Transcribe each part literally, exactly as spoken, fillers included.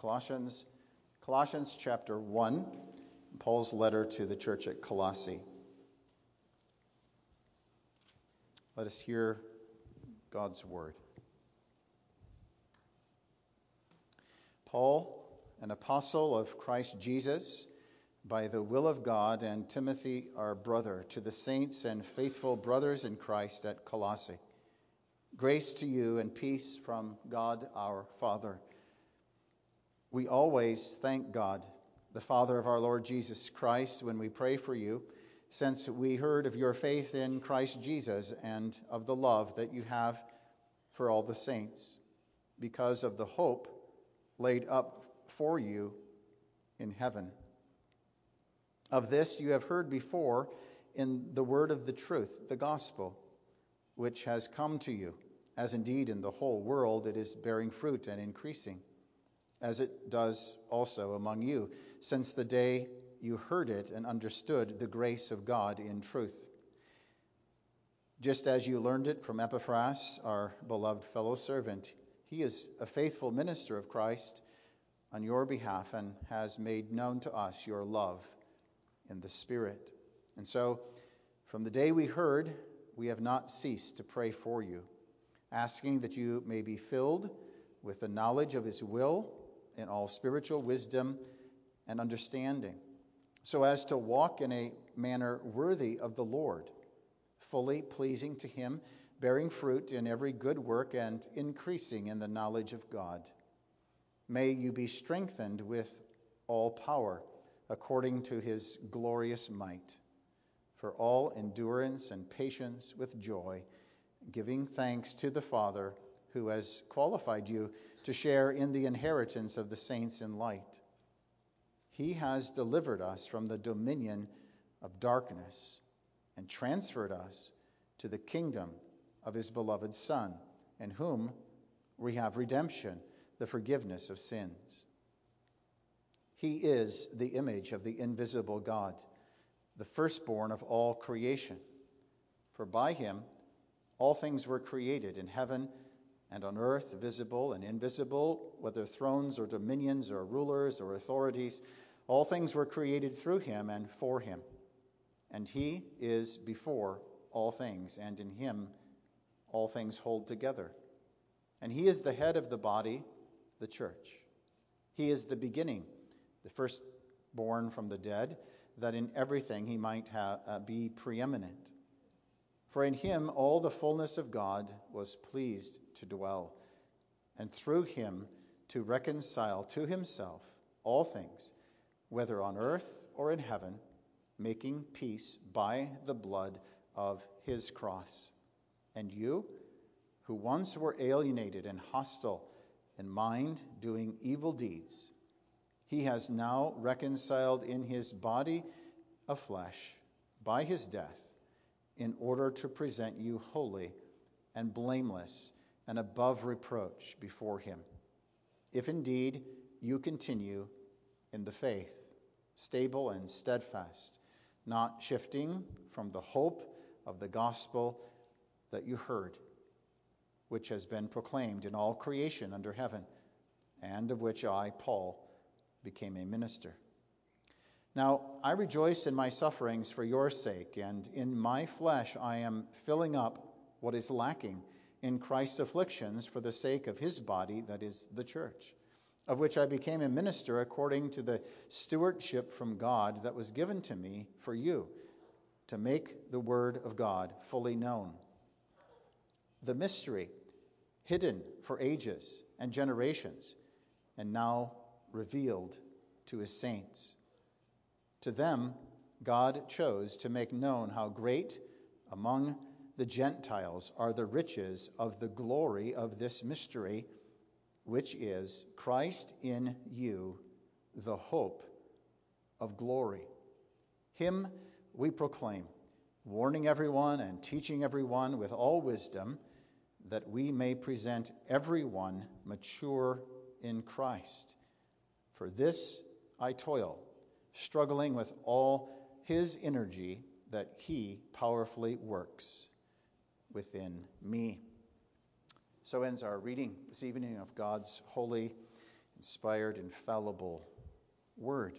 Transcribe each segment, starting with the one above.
Colossians, Colossians chapter one, Paul's letter to the church at Colossae. Let us hear God's word. Paul, an apostle of Christ Jesus, by the will of God, and Timothy, our brother, to the saints and faithful brothers in Christ at Colossae. Grace to you and peace from God our Father. We always thank God, the Father of our Lord Jesus Christ, when we pray for you, since we heard of your faith in Christ Jesus and of the love that you have for all the saints, because of the hope laid up for you in heaven. Of this you have heard before in the word of the truth, the gospel, which has come to you, as indeed in the whole world it is bearing fruit and increasing, as it does also among you, since the day you heard it and understood the grace of God in truth. Just as you learned it from Epaphras, our beloved fellow servant, he is a faithful minister of Christ on your behalf and has made known to us your love in the Spirit. And so, from the day we heard, we have not ceased to pray for you, asking that you may be filled with the knowledge of his will in all spiritual wisdom and understanding, so as to walk in a manner worthy of the Lord, fully pleasing to him, bearing fruit in every good work and increasing in the knowledge of God. May you be strengthened with all power, according to his glorious might, for all endurance and patience with joy, giving thanks to the Father who has qualified you to share in the inheritance of the saints in light. He has delivered us from the dominion of darkness and transferred us to the kingdom of his beloved Son, in whom we have redemption, the forgiveness of sins. He is the image of the invisible God, the firstborn of all creation. For by him all things were created in heaven and on earth, visible and invisible, whether thrones or dominions or rulers or authorities. All things were created through him and for him. And he is before all things, and in him all things hold together. And he is the head of the body, the church. He is the beginning, the firstborn from the dead, that in everything he might ha- uh, be preeminent. For in him all the fullness of God was pleased to dwell, and through him to reconcile to himself all things, whether on earth or in heaven, making peace by the blood of his cross. And you, who once were alienated and hostile in mind, doing evil deeds, he has now reconciled in his body of flesh by his death, in order to present you holy and blameless and above reproach before him. If indeed you continue in the faith, stable and steadfast, not shifting from the hope of the gospel that you heard, which has been proclaimed in all creation under heaven, and of which I, Paul, became a minister. Now, I rejoice in my sufferings for your sake, and in my flesh I am filling up what is lacking in Christ's afflictions for the sake of his body, that is, the church, of which I became a minister according to the stewardship from God that was given to me for you, to make the word of God fully known. The mystery hidden for ages and generations, and now revealed to his saints. To them God chose to make known how great among the Gentiles are the riches of the glory of this mystery, which is Christ in you, the hope of glory. Him we proclaim, warning everyone and teaching everyone with all wisdom, that we may present everyone mature in Christ. For this I toil, struggling with all his energy that he powerfully works within me. So ends our reading this evening of God's holy, inspired, infallible Word.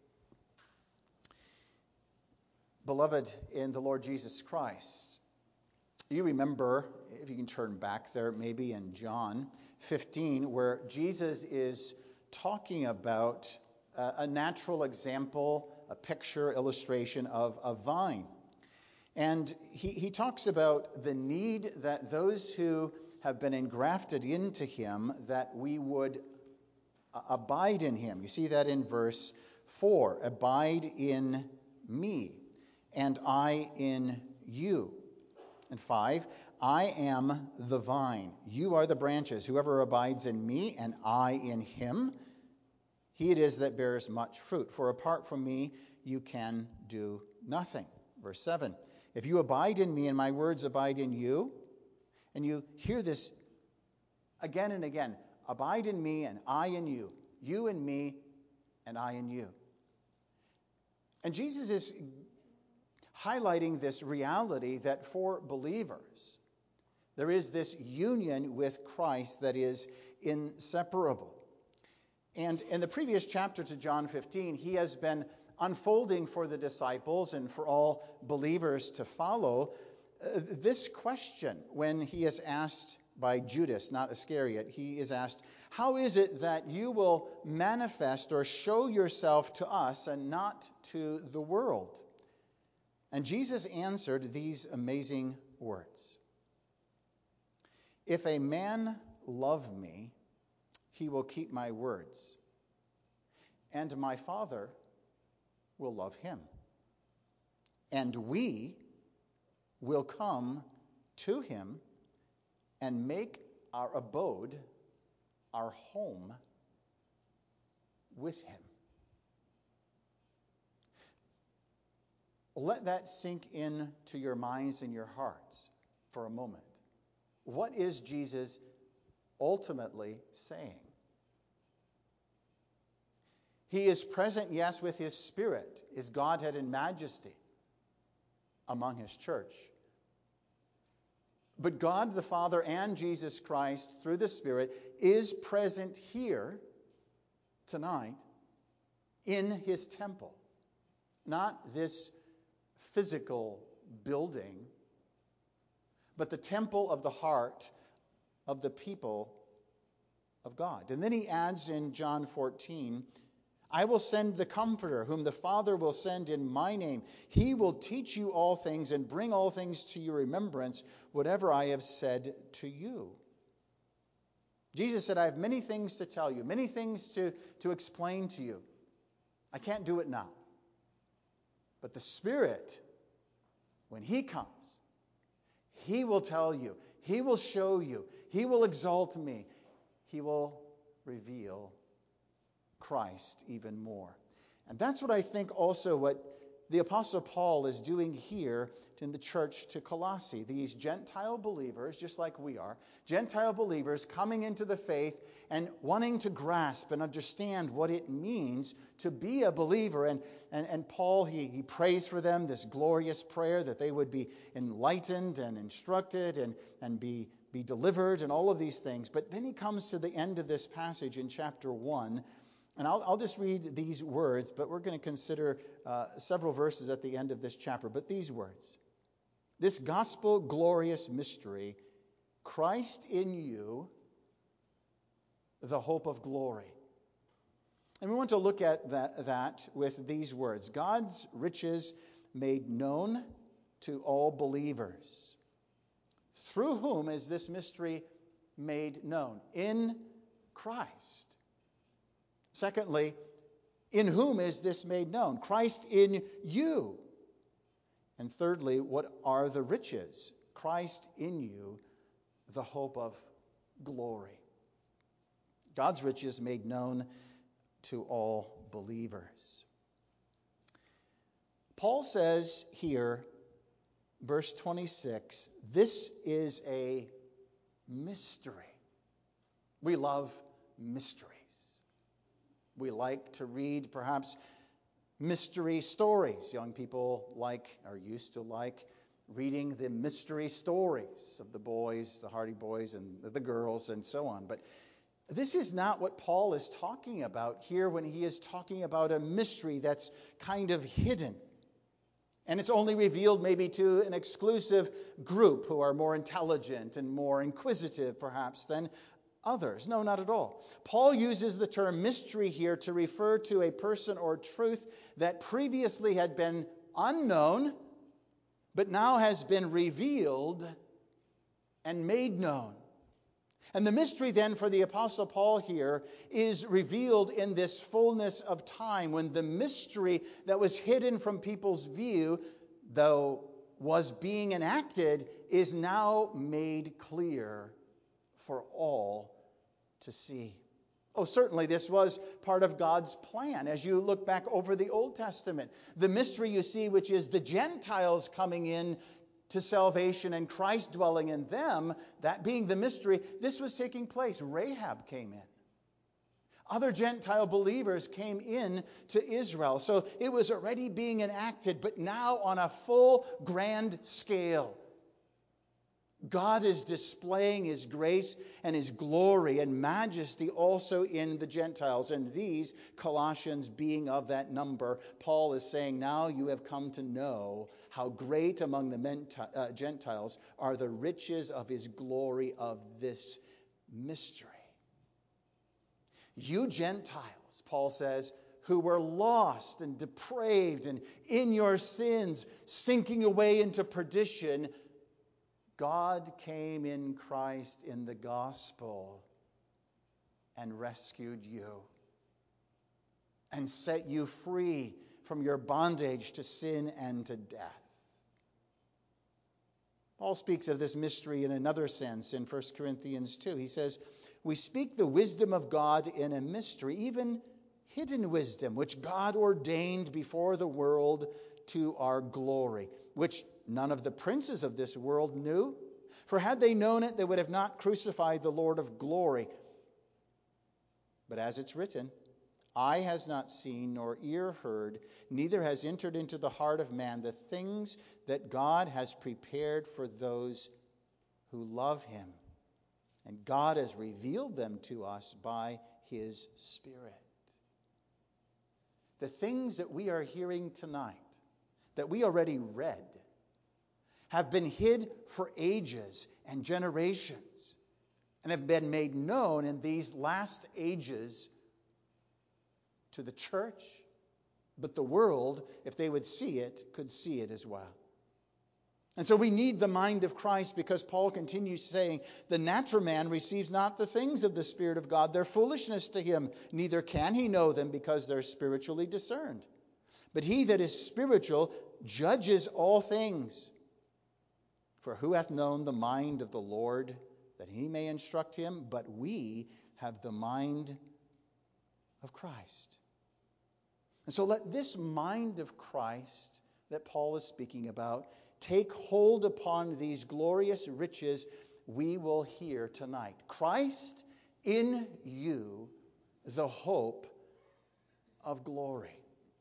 Beloved in the Lord Jesus Christ, you remember, if you can turn back there, maybe in John fifteen, where Jesus is talking about a, a natural example, a picture, illustration of a vine. And he, he talks about the need that those who have been engrafted into him, that we would abide in him. You see that in verse four. Abide in me, and I in you. And five, I am the vine. You are the branches. Whoever abides in me, and I in him, he it is that bears much fruit. For apart from me, you can do nothing. Verse seven, if you abide in me, and my words abide in you, and you hear this again and again, abide in me and I in you. You in me and I in you. And Jesus is highlighting this reality that for believers, there is this union with Christ that is inseparable. And in the previous chapter to John fifteen, he has been unfolding for the disciples and for all believers to follow uh, this question when he is asked by Judas, not Iscariot. He is asked, how is it that you will manifest or show yourself to us and not to the world? And Jesus answered these amazing words. If a man love me, he will keep my words, and my Father will love him. And we will come to him and make our abode, our home, with him. Let that sink into your minds and your hearts for a moment. What is Jesus ultimately saying? He is present, yes, with his Spirit, his Godhead and majesty among his church. But God the Father and Jesus Christ, through the Spirit, is present here tonight in his temple. Not this physical building, but the temple of the heart of the people of God. And then he adds in John fourteen, I will send the Comforter, whom the Father will send in my name. He will teach you all things and bring all things to your remembrance, whatever I have said to you. Jesus said, I have many things to tell you, many things to, to explain to you. I can't do it now. But the Spirit, when he comes, he will tell you, he will show you, he will exalt me, he will reveal Christ even more. And that's what I think also what the Apostle Paul is doing here in the church to Colossae. These Gentile believers, just like we are, Gentile believers coming into the faith and wanting to grasp and understand what it means to be a believer. And, and, and Paul, he, he prays for them this glorious prayer that they would be enlightened and instructed and, and be, be delivered and all of these things. But then he comes to the end of this passage in chapter one. And I'll, I'll just read these words, but we're going to consider uh, several verses at the end of this chapter. But these words, this gospel glorious mystery, Christ in you, the hope of glory. And we want to look at that, that with these words. God's riches made known to all believers. Through whom is this mystery made known? In Christ. Secondly, in whom is this made known? Christ in you. And thirdly, what are the riches? Christ in you, the hope of glory. God's riches made known to all believers. Paul says here, verse twenty-six, this is a mystery. We love mysteries. We like to read, perhaps, mystery stories. Young people like, are used to like, reading the mystery stories of the boys, the Hardy Boys, and the girls, and so on. But This is not what Paul is talking about here when he is talking about a mystery that's kind of hidden. And it's only revealed maybe to an exclusive group who are more intelligent and more inquisitive, perhaps, than others. No, not at all. Paul uses the term mystery here to refer to a person or truth that previously had been unknown, but now has been revealed and made known. And the mystery then for the Apostle Paul here is revealed in this fullness of time, when the mystery that was hidden from people's view, though was being enacted, is now made clear for all to see. Oh, certainly this was part of God's plan. As you look back over the Old Testament, the mystery you see, which is the Gentiles coming in to salvation and Christ dwelling in them, that being the mystery, this was taking place. Rahab came in. Other Gentile believers came in to Israel. So it was already being enacted, but now on a full grand scale. God is displaying His grace and His glory and majesty also in the Gentiles. And these, Colossians being of that number, Paul is saying, now you have come to know how great among the Gentiles are the riches of His glory of this mystery. You Gentiles, Paul says, who were lost and depraved and in your sins, sinking away into perdition, God came in Christ in the gospel and rescued you and set you free from your bondage to sin and to death. Paul speaks of this mystery in another sense in First Corinthians two. He says, we speak the wisdom of God in a mystery, even hidden wisdom, which God ordained before the world to our glory, which none of the princes of this world knew. For had they known it, they would have not crucified the Lord of glory. But as it's written, eye has not seen, nor ear heard, neither has entered into the heart of man the things that God has prepared for those who love Him. And God has revealed them to us by His Spirit. The things that we are hearing tonight, that we already read, have been hid for ages and generations and have been made known in these last ages to the church. But the world, if they would see it, could see it as well. And so we need the mind of Christ, because Paul continues saying, the natural man receives not the things of the Spirit of God. They're foolishness to him. Neither can he know them, because they're spiritually discerned. But he that is spiritual judges all things. For who hath known the mind of the Lord, that he may instruct him? But we have the mind of Christ. And so let this mind of Christ that Paul is speaking about take hold upon these glorious riches we will hear tonight. Christ in you, the hope of glory.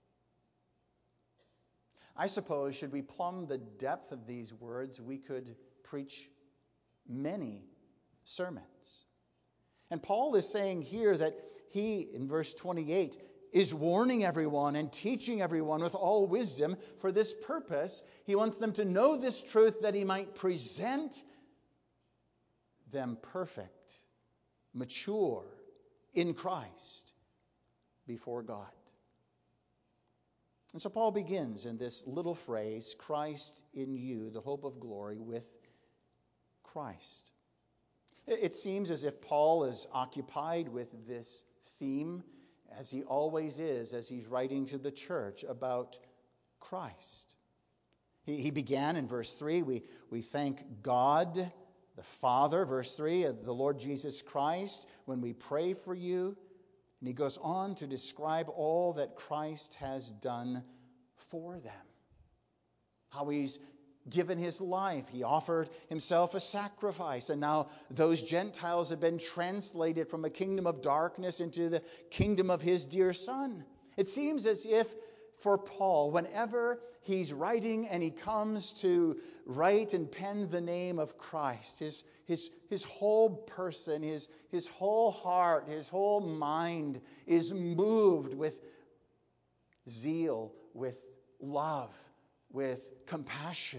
I suppose, should we plumb the depth of these words, we could preach many sermons. And Paul is saying here that he, in verse twenty-eight, is warning everyone and teaching everyone with all wisdom for this purpose. He wants them to know this truth, that he might present them perfect, mature in Christ before God. And so Paul begins in this little phrase, Christ in you, the hope of glory, with Christ. It seems as if Paul is occupied with this theme, as he always is, as he's writing to the church about Christ. He, he began in verse three, we, we thank God, the Father, verse three, of the Lord Jesus Christ, when we pray for you. And he goes on to describe all that Christ has done for them. How he's given his life. He offered himself a sacrifice. And now those Gentiles have been translated from a kingdom of darkness into the kingdom of his dear Son. It seems as if for Paul, whenever he's writing and he comes to write and pen the name of Christ, his, his, his whole person, his, his whole heart, his whole mind is moved with zeal, with love, with compassion.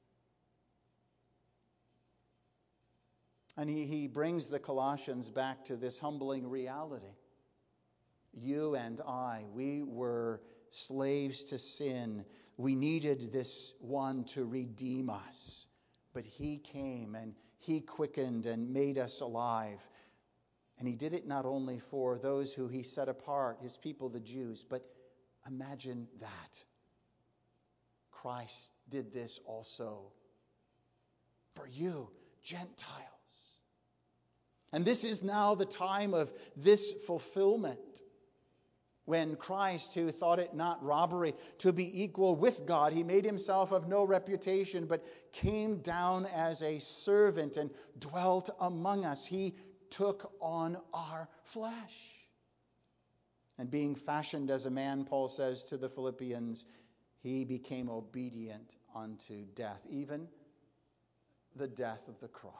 And he, he brings the Colossians back to this humbling reality. You and I, we were slaves to sin. We needed this one to redeem us. But he came and he quickened and made us alive. And he did it not only for those who he set apart, his people, the Jews, but imagine that. Christ did this also for you, Gentiles. And this is now the time of this fulfillment. When Christ, who thought it not robbery to be equal with God, he made himself of no reputation, but came down as a servant and dwelt among us. He took on our flesh. And being fashioned as a man, Paul says to the Philippians, he became obedient unto death, even the death of the cross.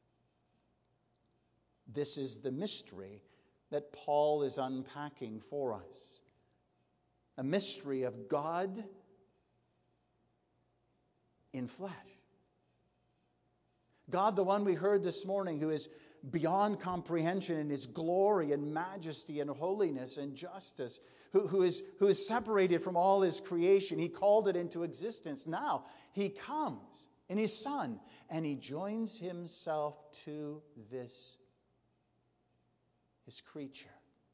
This is the mystery that Paul is unpacking for us. A mystery of God in flesh. God, the one we heard this morning, who is beyond comprehension in his glory and majesty and holiness and justice, who, who, is, who is separated from all his creation. He called it into existence. Now he comes in his Son and he joins himself to this his creature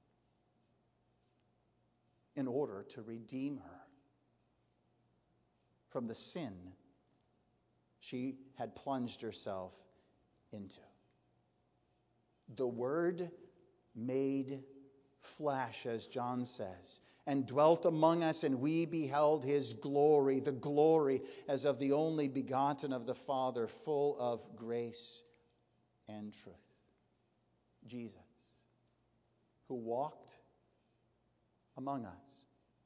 in order to redeem her from the sin she had plunged herself into. The Word made flesh, as John says, and dwelt among us, and we beheld his glory, the glory as of the only begotten of the Father, full of grace and truth. Jesus, who walked among us,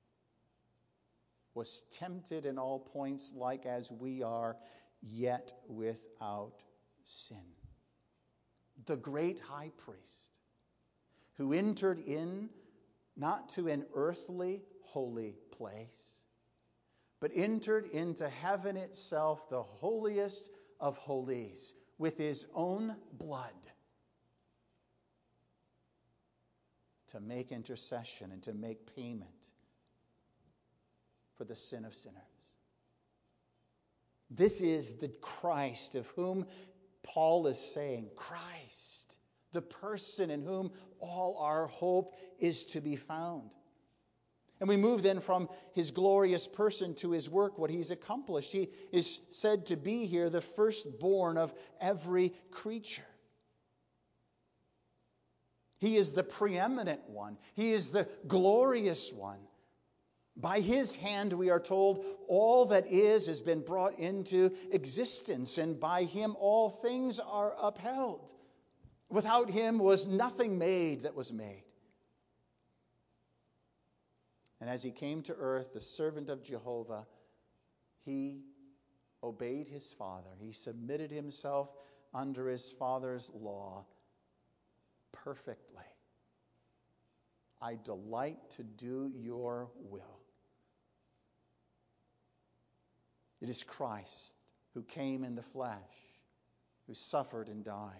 was tempted in all points like as we are, yet without sin. The great high priest who entered in not to an earthly holy place, but entered into heaven itself, the holiest of holies, with his own blood, to make intercession and to make payment for the sin of sinners. This is the Christ of whom Paul is saying, Christ, the person in whom all our hope is to be found. And we move then from his glorious person to his work, what he's accomplished. He is said to be here the firstborn of every creature. He is the preeminent one. He is the glorious one. By his hand, we are told, all that is has been brought into existence, and by him all things are upheld. Without him was nothing made that was made. And as he came to earth, the servant of Jehovah, he obeyed his Father. He submitted himself under his Father's law perfectly. I delight to do your will. It is Christ who came in the flesh, who suffered and died.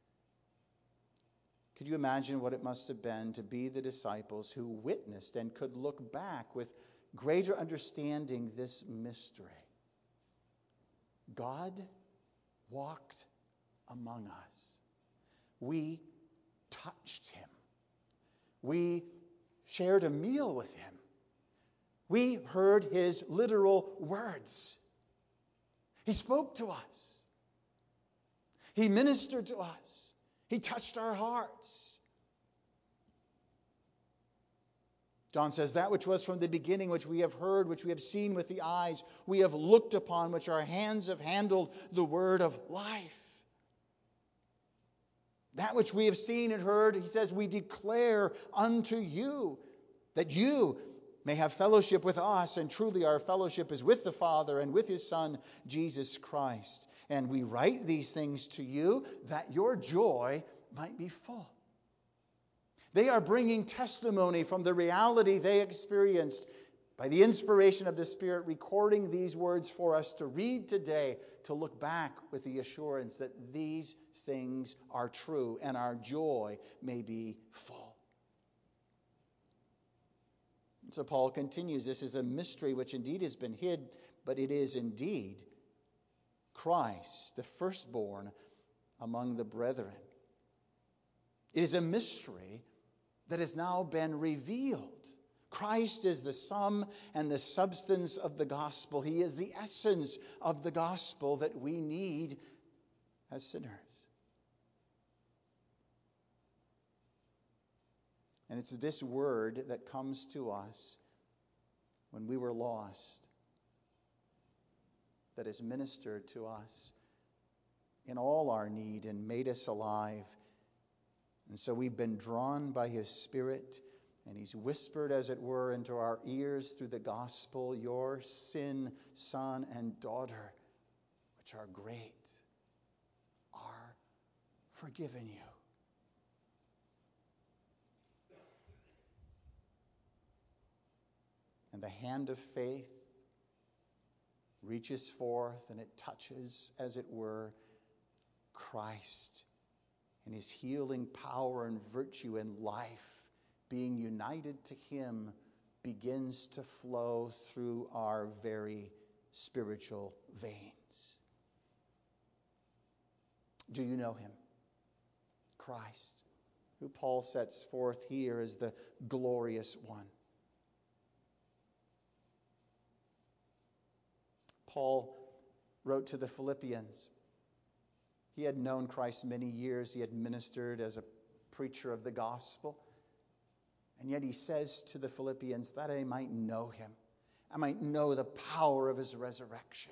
Could you imagine what it must have been to be the disciples who witnessed and could look back with greater understanding this mystery? God walked among us. We touched him. We shared a meal with him. We heard his literal words. He spoke to us. He ministered to us. He touched our hearts. John says, that which was from the beginning, which we have heard, which we have seen with the eyes, we have looked upon, which our hands have handled, the word of life. That which we have seen and heard, he says, we declare unto you, that you may have fellowship with us, and truly our fellowship is with the Father and with his Son, Jesus Christ. And we write these things to you that your joy might be full. They are bringing testimony from the reality they experienced by the inspiration of the Spirit, recording these words for us to read today, to look back with the assurance that these things are true and our joy may be full. So Paul continues, this is a mystery which indeed has been hid, but it is indeed Christ, the firstborn among the brethren. It is a mystery that has now been revealed. Christ is the sum and the substance of the gospel. He is the essence of the gospel that we need as sinners. And it's this word that comes to us when we were lost, that has ministered to us in all our need and made us alive. And so we've been drawn by his Spirit, and he's whispered, as it were, into our ears through the gospel, your sin, son and daughter, which are great, are forgiven you. And the hand of faith reaches forth and it touches, as it were, Christ and his healing power and virtue and life, being united to him, begins to flow through our very spiritual veins. Do you know him? Christ, who Paul sets forth here as the glorious one. Paul wrote to the Philippians. He had known Christ many years. He had ministered as a preacher of the gospel. And yet he says to the Philippians, that I might know him. I might know the power of his resurrection.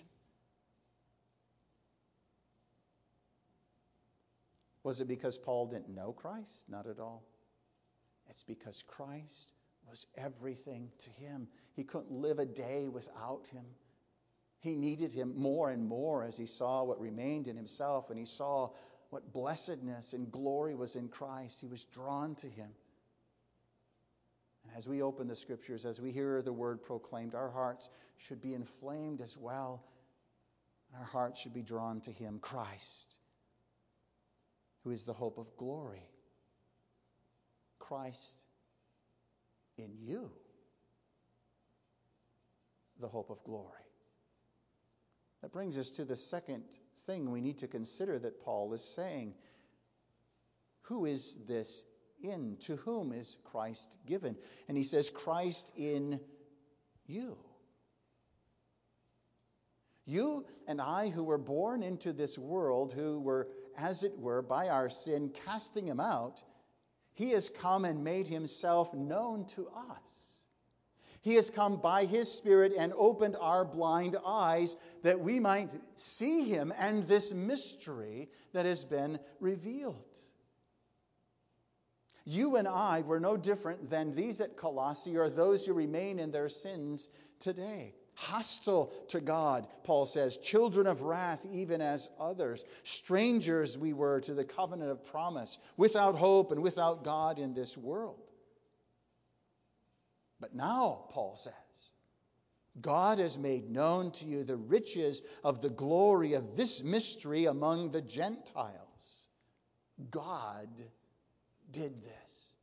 Was it because Paul didn't know Christ? Not at all. It's because Christ was everything to him. He couldn't live a day without him. He needed him more and more as he saw what remained in himself, and he saw what blessedness and glory was in Christ. He was drawn to him. And as we open the scriptures, as we hear the word proclaimed, our hearts should be inflamed as well. Our hearts should be drawn to him, Christ, who is the hope of glory. Christ in you, the hope of glory. That brings us to the second thing we need to consider that Paul is saying. Who is this in? To whom is Christ given? And he says, Christ in you. You and I, who were born into this world, who were, as it were, by our sin, casting him out, he has come and made himself known to us. He has come by his Spirit and opened our blind eyes that we might see him and this mystery that has been revealed. You and I were no different than these at Colossae or those who remain in their sins today. Hostile to God, Paul says, children of wrath even as others. Strangers we were to the covenant of promise, without hope and without God in this world. But now, Paul says, God has made known to you the riches of the glory of this mystery among the Gentiles. God did this.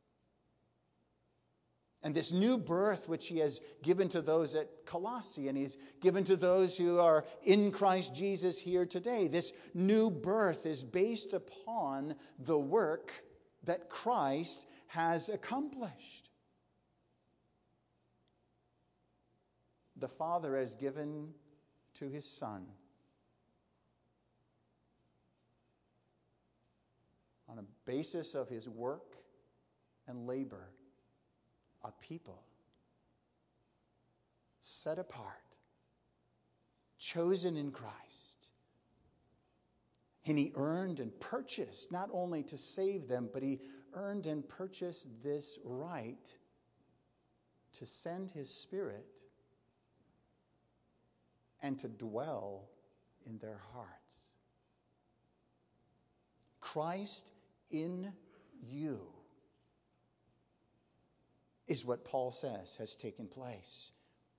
And this new birth which he has given to those at Colossae, and he's given to those who are in Christ Jesus here today, this new birth is based upon the work that Christ has accomplished. The Father has given to his Son on a basis of his work and labor, a people set apart, chosen in Christ. And he earned and purchased, not only to save them, but he earned and purchased this right to send his Spirit and to dwell in their hearts. Christ in you is what Paul says has taken place.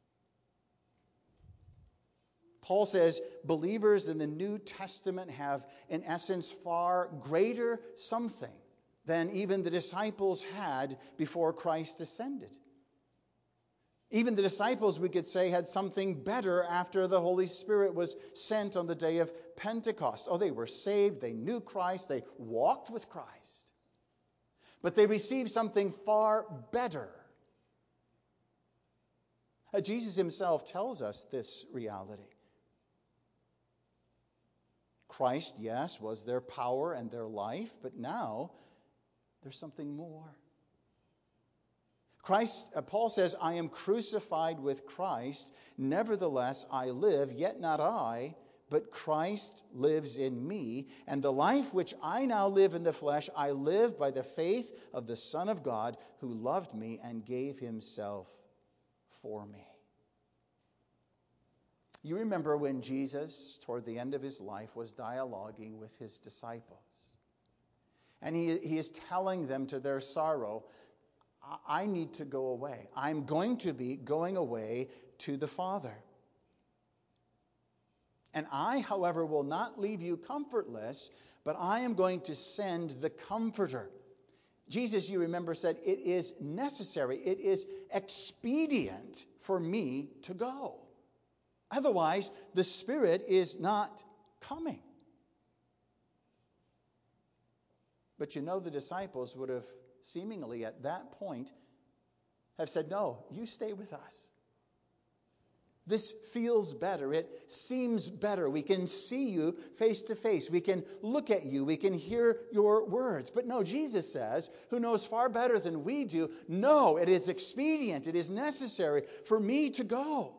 Paul says believers in the New Testament have, in essence, far greater something than even the disciples had before Christ ascended. Even the disciples, we could say, had something better after the Holy Spirit was sent on the day of Pentecost. Oh, they were saved, they knew Christ, they walked with Christ. But they received something far better. Uh, Jesus himself tells us this reality. Christ, yes, was their power and their life, but now there's something more. Christ, uh, Paul says, I am crucified with Christ, nevertheless I live, yet not I, but Christ lives in me, and the life which I now live in the flesh, I live by the faith of the Son of God, who loved me and gave himself for me. You remember when Jesus, toward the end of his life, was dialoguing with his disciples. And he, he is telling them to their sorrow, I need to go away. I'm going to be going away to the Father. And I, however, will not leave you comfortless, but I am going to send the Comforter. Jesus, you remember, said, it is necessary, it is expedient for me to go. Otherwise, the Spirit is not coming. But you know, the disciples would have seemingly at that point have said, no, you stay with us. This feels better. It seems better. We can see you face to face. We can look at you. We can hear your words. But no, Jesus says, who knows far better than we do, no, it is expedient, it is necessary for me to go.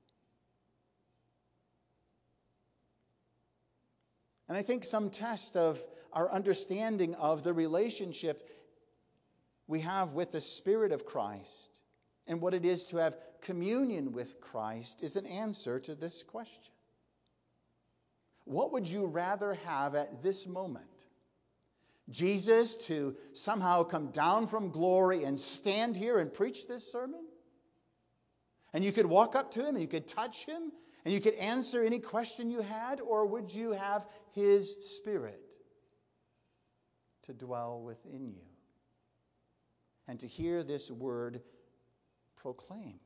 And I think some test of our understanding of the relationship we have with the Spirit of Christ and what it is to have communion with Christ is an answer to this question. What would you rather have at this moment? Jesus to somehow come down from glory and stand here and preach this sermon? And you could walk up to him and you could touch him and you could answer any question you had? Or would you have his Spirit to dwell within you and to hear this word proclaimed?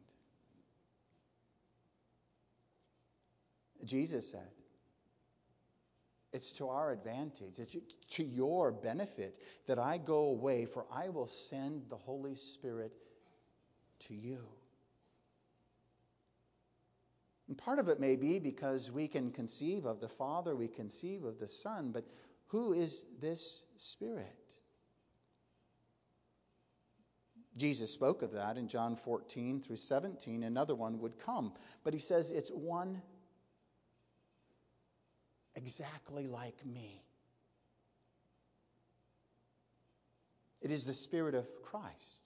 Jesus said, it's to our advantage, it's to your benefit that I go away, for I will send the Holy Spirit to you. And part of it may be because we can conceive of the Father, we conceive of the Son, but who is this Spirit? Jesus spoke of that in John fourteen through seventeen. Another one would come. But he says it's one exactly like me. It is the Spirit of Christ.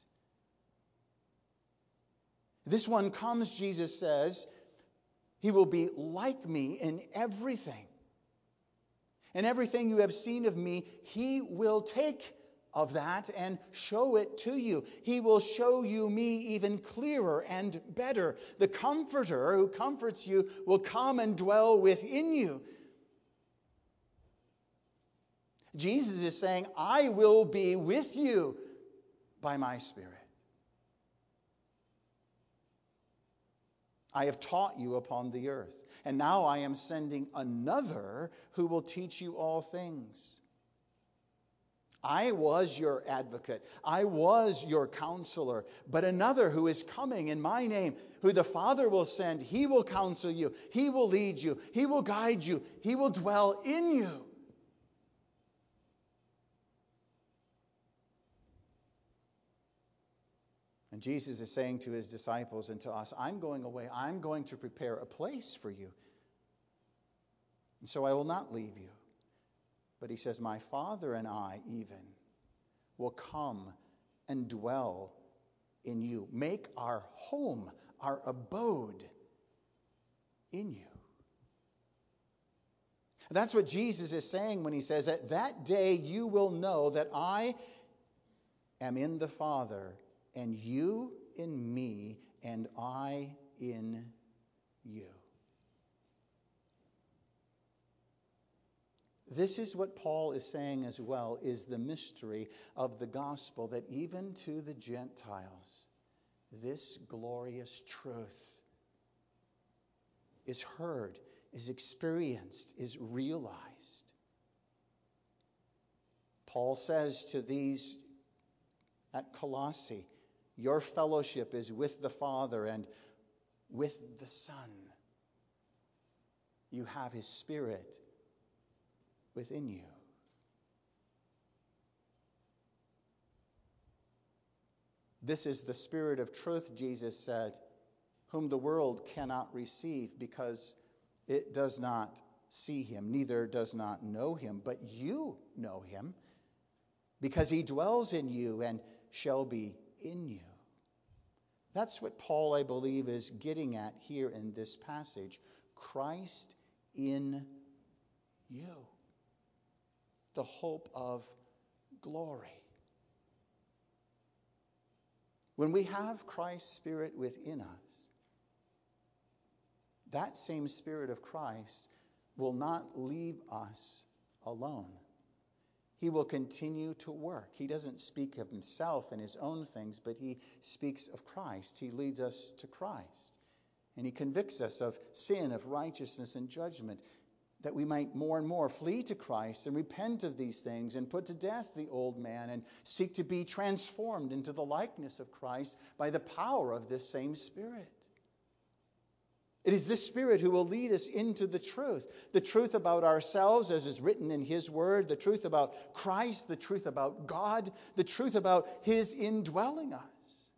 This one comes, Jesus says, he will be like me in everything. And everything you have seen of me, he will take of that and show it to you. He will show you me even clearer and better. The Comforter who comforts you will come and dwell within you. Jesus is saying, I will be with you by my Spirit. I have taught you upon the earth, and now I am sending another who will teach you all things. I was your advocate. I was your counselor. But another who is coming in my name, who the Father will send, he will counsel you. He will lead you. He will guide you. He will dwell in you. And Jesus is saying to his disciples and to us, I'm going away. I'm going to prepare a place for you. And so I will not leave you. But he says, my Father and I even will come and dwell in you. Make our home, our abode in you. That's what Jesus is saying when he says, at that day you will know that I am in the Father, and you in me, and I in you. This is what Paul is saying as well, is the mystery of the gospel, that even to the Gentiles, this glorious truth is heard, is experienced, is realized. Paul says to these at Colossae, your fellowship is with the Father and with the Son. You have his Spirit within you. This is the Spirit of truth, Jesus said, whom the world cannot receive because it does not see him, neither does not know him. But you know him because he dwells in you and shall be in you. That's what Paul, I believe, is getting at here in this passage. Christ in you. The hope of glory. When we have Christ's Spirit within us, that same Spirit of Christ will not leave us alone. He will continue to work. He doesn't speak of himself and his own things, but he speaks of Christ. He leads us to Christ. And he convicts us of sin, of righteousness, and judgment, that we might more and more flee to Christ and repent of these things and put to death the old man and seek to be transformed into the likeness of Christ by the power of this same Spirit. It is this Spirit who will lead us into the truth. The truth about ourselves as is written in his word, the truth about Christ, the truth about God, the truth about his indwelling us.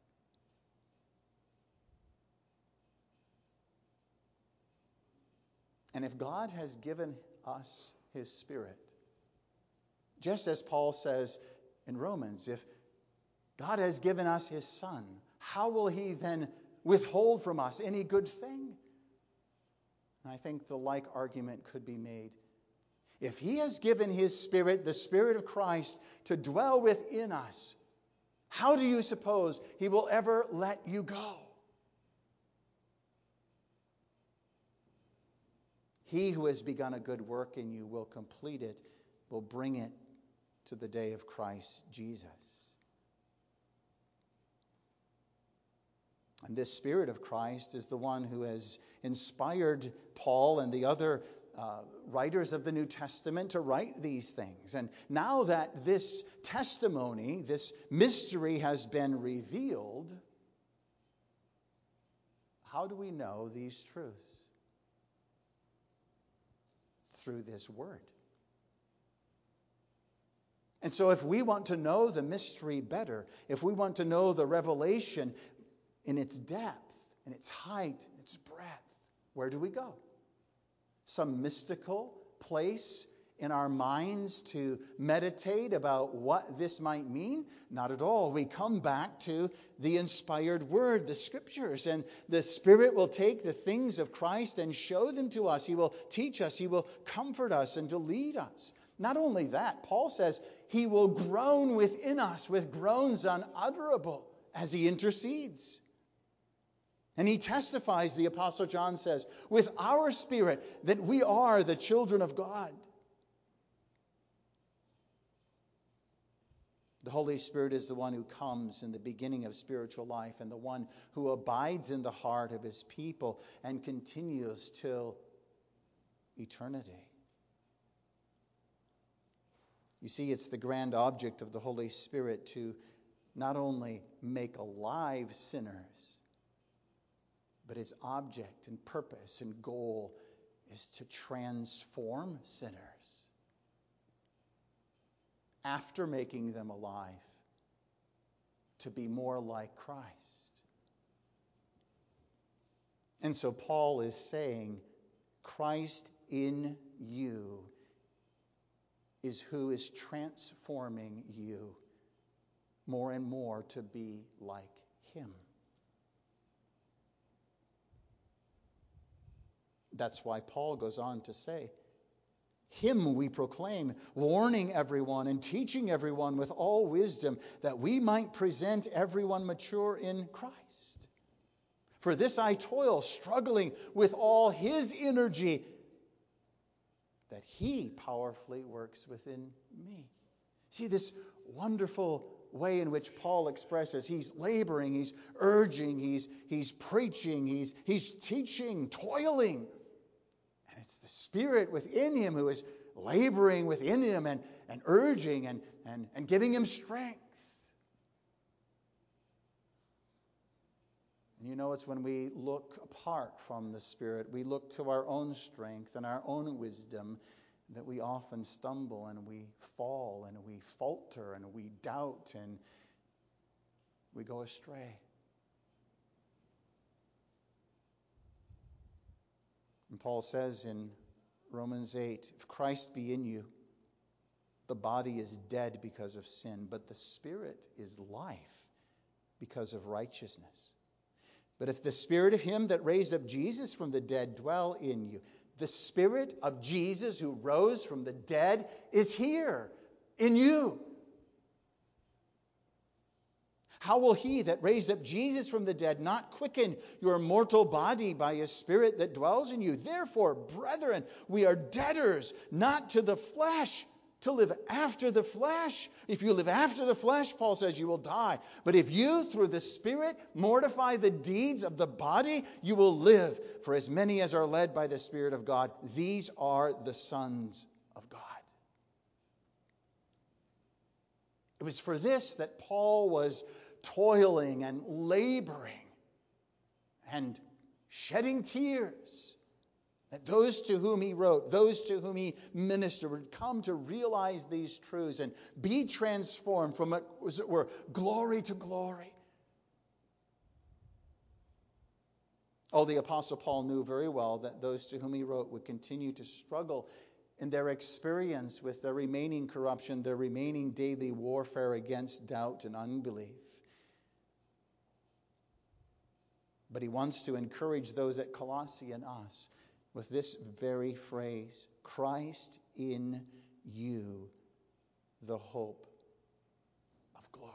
And if God has given us his Spirit, just as Paul says in Romans, if God has given us his Son, how will he then withhold from us any good thing? And I think the like argument could be made. If he has given his Spirit, the Spirit of Christ, to dwell within us, how do you suppose he will ever let you go? He who has begun a good work in you will complete it, will bring it to the day of Christ Jesus. And this Spirit of Christ is the one who has inspired Paul and the other uh, writers of the New Testament to write these things. And now that this testimony, this mystery has been revealed, how do we know these truths? Through this word. And so if we want to know the mystery better, if we want to know the revelation in its depth, in its height, its breadth, where do we go? Some mystical place in our minds to meditate about what this might mean? Not at all. We come back to the inspired word, the Scriptures, and the Spirit will take the things of Christ and show them to us. He will teach us. He will comfort us and to lead us. Not only that, Paul says he will groan within us with groans unutterable as he intercedes. And he testifies, the Apostle John says, with our spirit that we are the children of God. The Holy Spirit is the one who comes in the beginning of spiritual life and the one who abides in the heart of his people and continues till eternity. You see, it's the grand object of the Holy Spirit to not only make alive sinners, but his object and purpose and goal is to transform sinners. After making them alive, to be more like Christ. And so Paul is saying, Christ in you is who is transforming you more and more to be like him. That's why Paul goes on to say, him we proclaim, warning everyone and teaching everyone with all wisdom, that we might present everyone mature in Christ. For this I toil, struggling with all his energy, that he powerfully works within me. See this wonderful way in which Paul expresses he's laboring, he's urging, he's, he's preaching, he's, he's teaching, toiling. And it's the Spirit within him who is laboring within him and, and urging and, and, and giving him strength. And you know, it's when we look apart from the Spirit, we look to our own strength and our own wisdom, that we often stumble and we fall and we falter and we doubt and we go astray. And Paul says in Romans eight, if Christ be in you, the body is dead because of sin, but the Spirit is life because of righteousness. But if the Spirit of him that raised up Jesus from the dead dwell in you, the Spirit of Jesus who rose from the dead is here in you. How will he that raised up Jesus from the dead not quicken your mortal body by his Spirit that dwells in you? Therefore, brethren, we are debtors, not to the flesh, to live after the flesh. If you live after the flesh, Paul says, you will die. But if you, through the Spirit, mortify the deeds of the body, you will live. For as many as are led by the Spirit of God, these are the sons of God. It was for this that Paul was toiling and laboring and shedding tears, that those to whom he wrote, those to whom he ministered, would come to realize these truths and be transformed from, as it were, glory to glory. Oh, the Apostle Paul knew very well that those to whom he wrote would continue to struggle in their experience with their remaining corruption, their remaining daily warfare against doubt and unbelief. But he wants to encourage those at Colossae and us with this very phrase, Christ in you, the hope of glory.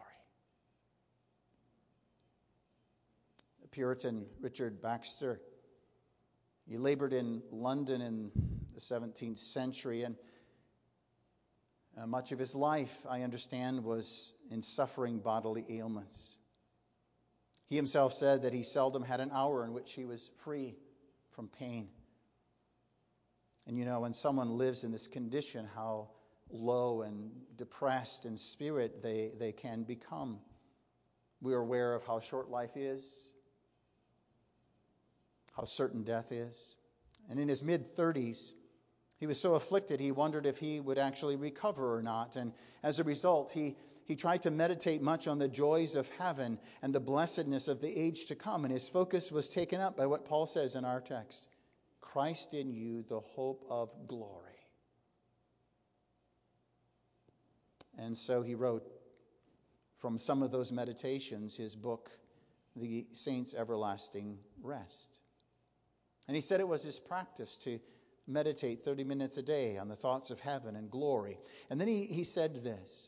The Puritan Richard Baxter, he labored in London in the seventeenth century, and uh, much of his life, I understand, was in suffering bodily ailments. He himself said that he seldom had an hour in which he was free from pain. And you know, when someone lives in this condition, how low and depressed in spirit they, they can become. We are aware of how short life is, how certain death is. And in his mid-thirties, he was so afflicted he wondered if he would actually recover or not. And as a result, he He tried to meditate much on the joys of heaven and the blessedness of the age to come. And his focus was taken up by what Paul says in our text. Christ in you, the hope of glory. And so he wrote from some of those meditations his book, The Saints' Everlasting Rest. And he said it was his practice to meditate thirty minutes a day on the thoughts of heaven and glory. And then he, he said this.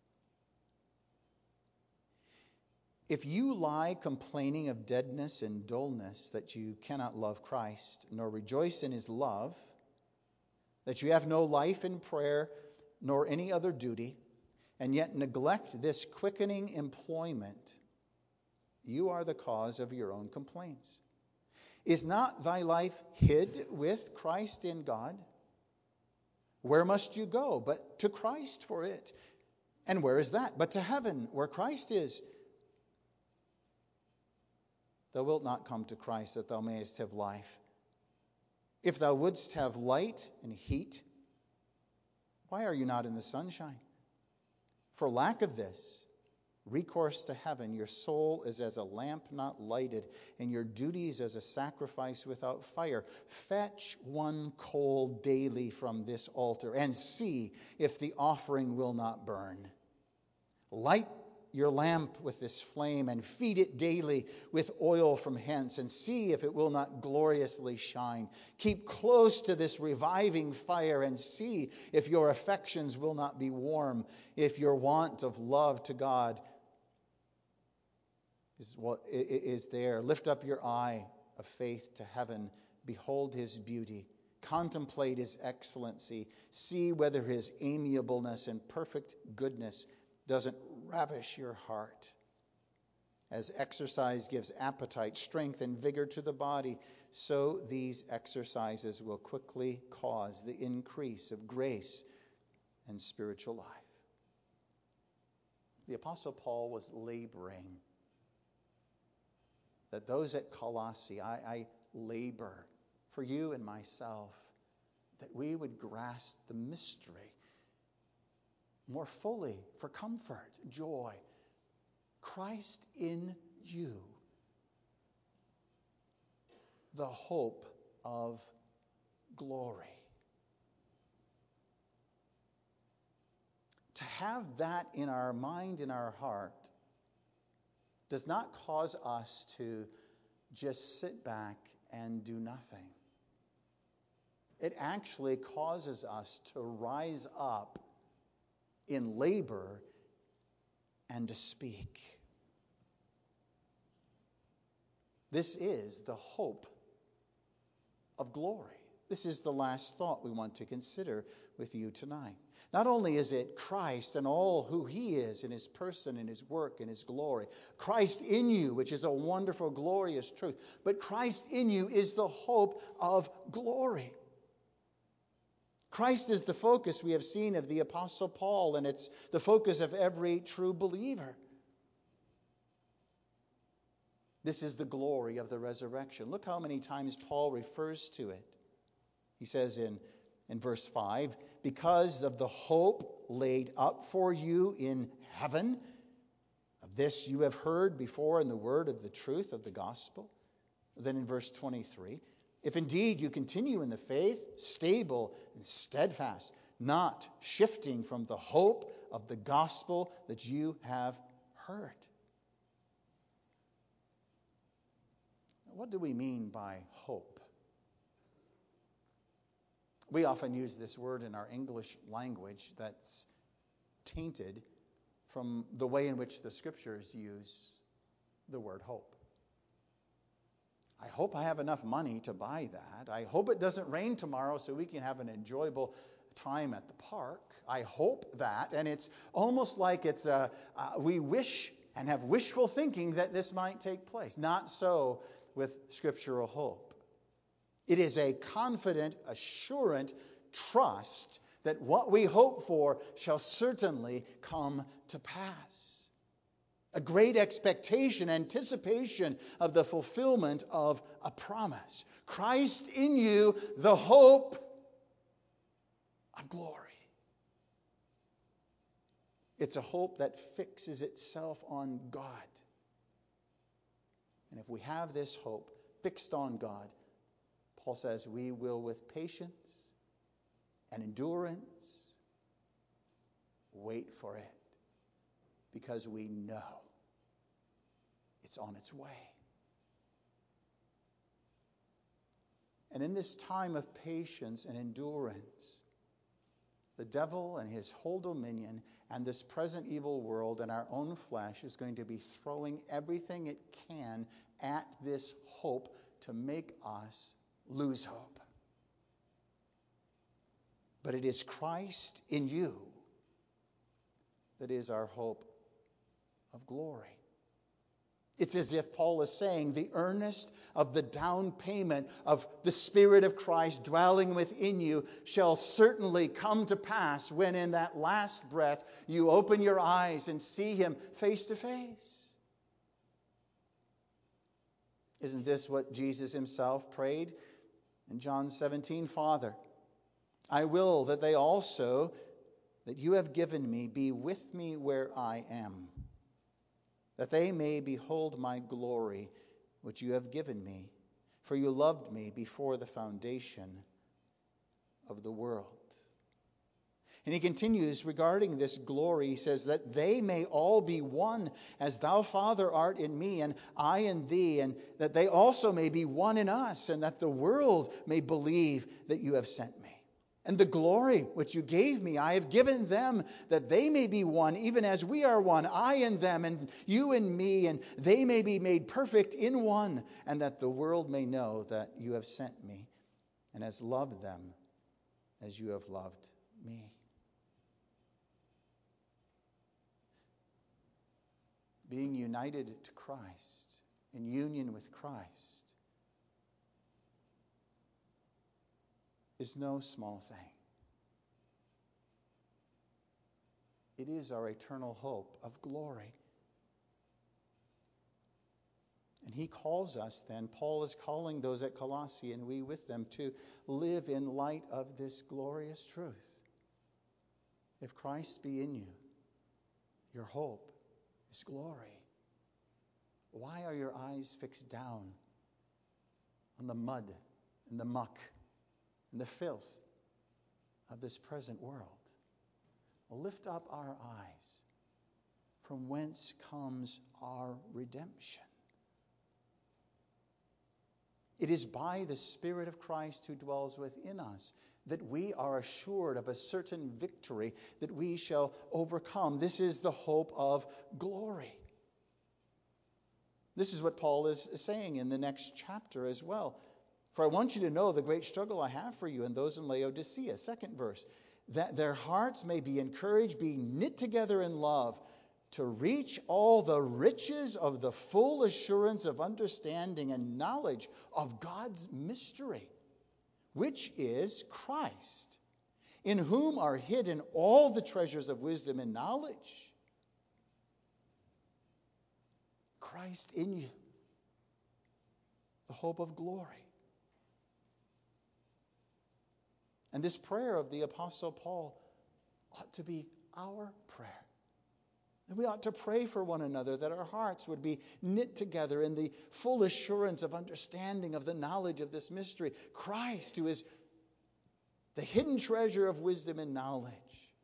If you lie complaining of deadness and dullness, that you cannot love Christ, nor rejoice in his love, that you have no life in prayer, nor any other duty, and yet neglect this quickening employment, you are the cause of your own complaints. Is not thy life hid with Christ in God? Where must you go but to Christ for it? And where is that but to heaven, where Christ is? Thou wilt not come to Christ that thou mayest have life. If thou wouldst have light and heat, why are you not in the sunshine? For lack of this, recourse to heaven, your soul is as a lamp not lighted, and your duties as a sacrifice without fire. Fetch one coal daily from this altar, and see if the offering will not burn. Light your lamp with this flame, and feed it daily with oil from hence, and see if it will not gloriously shine. Keep close to this reviving fire, and see if your affections will not be warm, if your want of love to God is what is there. Lift up your eye of faith to heaven. Behold his beauty. Contemplate his excellency. See whether his amiableness and perfect goodness doesn't ravish your heart. As exercise gives appetite, strength, and vigor to the body, so these exercises will quickly cause the increase of grace and spiritual life. The Apostle Paul was laboring that those at Colossae, I, I labor for you and myself, that we would grasp the mystery more fully for comfort, joy. Christ in you, the hope of glory. To have that in our mind, in our heart, does not cause us to just sit back and do nothing. It actually causes us to rise up in labor and to speak. This is the hope of glory. This is the last thought we want to consider with you tonight. Not only is it Christ and all who he is in his person, in his work, in his glory. Christ in you, which is a wonderful, glorious truth. But Christ in you is the hope of glory. Christ is the focus, we have seen, of the Apostle Paul, and it's the focus of every true believer. This is the glory of the resurrection. Look how many times Paul refers to it. He says in, in verse five, because of the hope laid up for you in heaven, of this you have heard before in the word of the truth of the gospel. Then in verse twenty-three, if indeed you continue in the faith, stable and steadfast, not shifting from the hope of the gospel that you have heard. What do we mean by hope? We often use this word in our English language that's tainted from the way in which the scriptures use the word hope. I hope I have enough money to buy that. I hope it doesn't rain tomorrow so we can have an enjoyable time at the park. I hope that. And it's almost like it's a, uh, we wish and have wishful thinking that this might take place. Not so with scriptural hope. It is a confident, assurant trust that what we hope for shall certainly come to pass. A great expectation, anticipation of the fulfillment of a promise. Christ in you, the hope of glory. It's a hope that fixes itself on God. And if we have this hope fixed on God, Paul says we will with patience and endurance wait for it, because we know it's on its way. And in this time of patience and endurance, the devil and his whole dominion and this present evil world and our own flesh is going to be throwing everything it can at this hope to make us lose hope. But it is Christ in you that is our hope of glory. It's as if Paul is saying the earnest of the down payment of the Spirit of Christ dwelling within you shall certainly come to pass when in that last breath you open your eyes and see him face to face. Isn't this what Jesus himself prayed in John seventeen? Father, I will that they also, that you have given me, be with me where I am, that they may behold my glory, which you have given me. For you loved me before the foundation of the world. And he continues regarding this glory. He says that they may all be one, as thou, Father, art in me, and I in thee, and that they also may be one in us, and that the world may believe that you have sent me. And the glory which you gave me, I have given them, that they may be one, even as we are one, I in them, and you in me, and they may be made perfect in one, and that the world may know that you have sent me, and has loved them as you have loved me. Being united to Christ, in union with Christ, is no small thing. It is our eternal hope of glory. And he calls us then, Paul is calling those at Colossae, and we with them, to live in light of this glorious truth. If Christ be in you, your hope is glory. Why are your eyes fixed down on the mud and the muck and the filth of this present world? Well, lift up our eyes, from whence comes our redemption. It is by the Spirit of Christ who dwells within us that we are assured of a certain victory, that we shall overcome. This is the hope of glory. This is what Paul is saying in the next chapter as well. For I want you to know the great struggle I have for you and those in Laodicea. Second verse. That their hearts may be encouraged, being knit together in love, to reach all the riches of the full assurance of understanding and knowledge of God's mystery, which is Christ, in whom are hidden all the treasures of wisdom and knowledge. Christ in you, the hope of glory. And this prayer of the Apostle Paul ought to be our prayer. And we ought to pray for one another, that our hearts would be knit together in the full assurance of understanding of the knowledge of this mystery. Christ, who is the hidden treasure of wisdom and knowledge,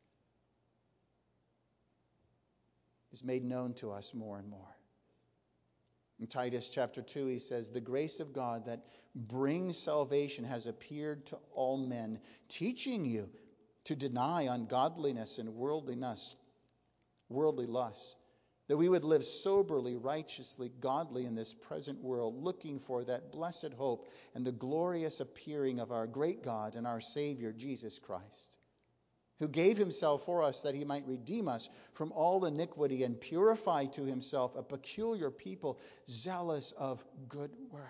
is made known to us more and more. In Titus chapter two, he says, the grace of God that brings salvation has appeared to all men, teaching you to deny ungodliness and worldliness, worldly lusts, that we would live soberly, righteously, godly in this present world, looking for that blessed hope and the glorious appearing of our great God and our Savior, Jesus Christ, who gave himself for us that he might redeem us from all iniquity and purify to himself a peculiar people, zealous of good works.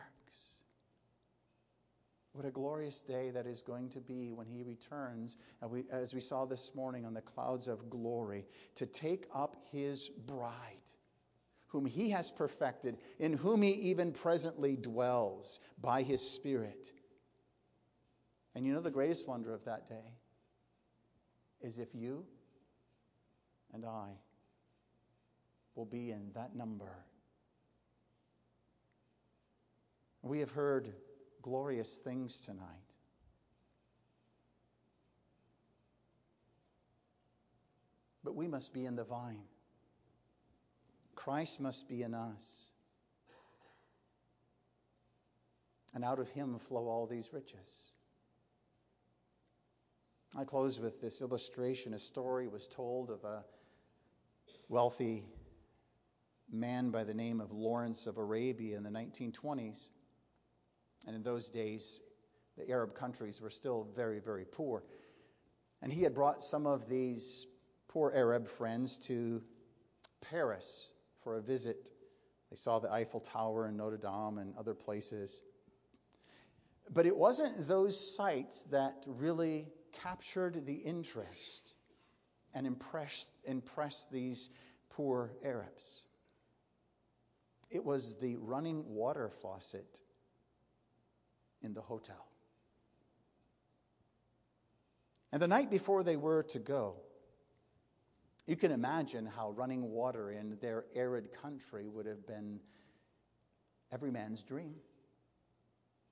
What a glorious day that is going to be when he returns, and we, as we saw this morning on the clouds of glory, to take up his bride, whom he has perfected, in whom he even presently dwells by his Spirit. And you know the greatest wonder of that day is if you and I will be in that number. We have heard glorious things tonight. But we must be in the vine. Christ must be in us. And out of him flow all these riches. I close with this illustration. A story was told of a wealthy man by the name of Lawrence of Arabia in the nineteen twenties. And in those days, the Arab countries were still very, very poor. And he had brought some of these poor Arab friends to Paris for a visit. They saw the Eiffel Tower and Notre Dame and other places. But it wasn't those sights that really captured the interest and impressed, impressed these poor Arabs. It was the running water faucet in the hotel. And the night before they were to go, you can imagine how running water in their arid country would have been every man's dream.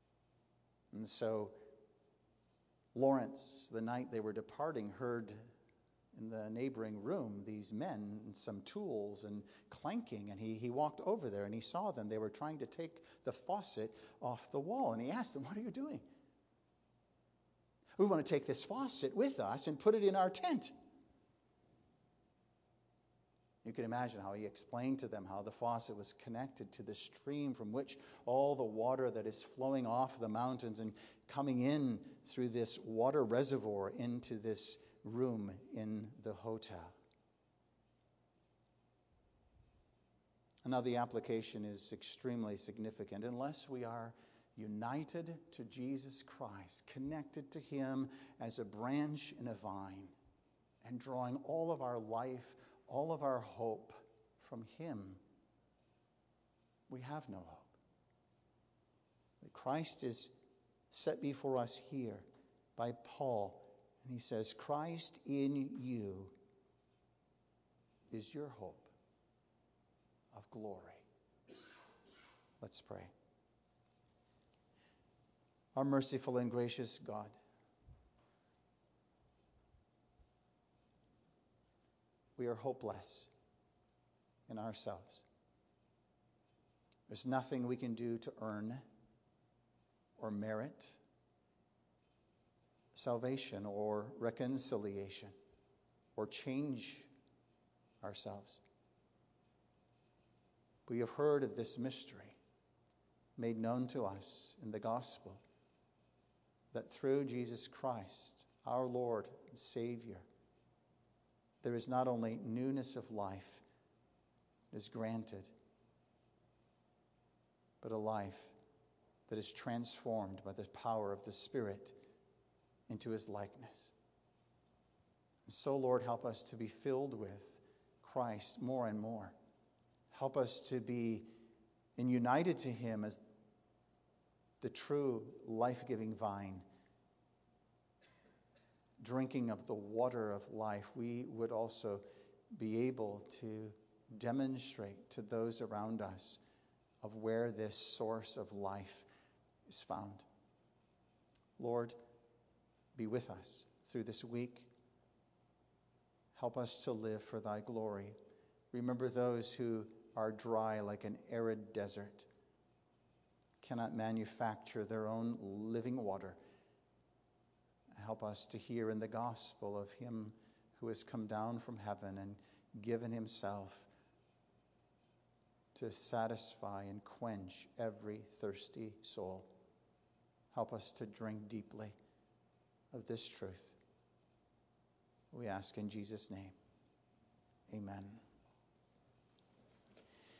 And so Lawrence, the night they were departing, heard in the neighboring room these men and some tools and clanking, and he, he walked over there and he saw them. They were trying to take the faucet off the wall, and he asked them, "What are you doing?" "We want to take this faucet with us and put it in our tent." You can imagine how he explained to them how the faucet was connected to the stream from which all the water that is flowing off the mountains and coming in through this water reservoir into this room in the hotel. And now the application is extremely significant. Unless we are united to Jesus Christ, connected to him as a branch in a vine, and drawing all of our life, all of our hope from him, we have no hope. But Christ is set before us here by Paul, and he says, Christ in you is your hope of glory. Let's pray. Our merciful and gracious God, we are hopeless in ourselves. There's nothing we can do to earn or merit salvation or reconciliation or change ourselves. We have heard of this mystery made known to us in the gospel, that through Jesus Christ, our Lord and Savior, there is not only newness of life that is granted, but a life that is transformed by the power of the Spirit into his likeness. And so, Lord, help us to be filled with Christ more and more. Help us to be and united to him as the true life-giving vine, drinking of the water of life. We would also be able to demonstrate to those around us of where this source of life is found. Lord, be with us through this week. Help us to live for thy glory. Remember those who are dry like an arid desert, cannot manufacture their own living water. Help us to hear in the gospel of him who has come down from heaven and given himself to satisfy and quench every thirsty soul. Help us to drink deeply of this truth. We ask in Jesus' name. Amen.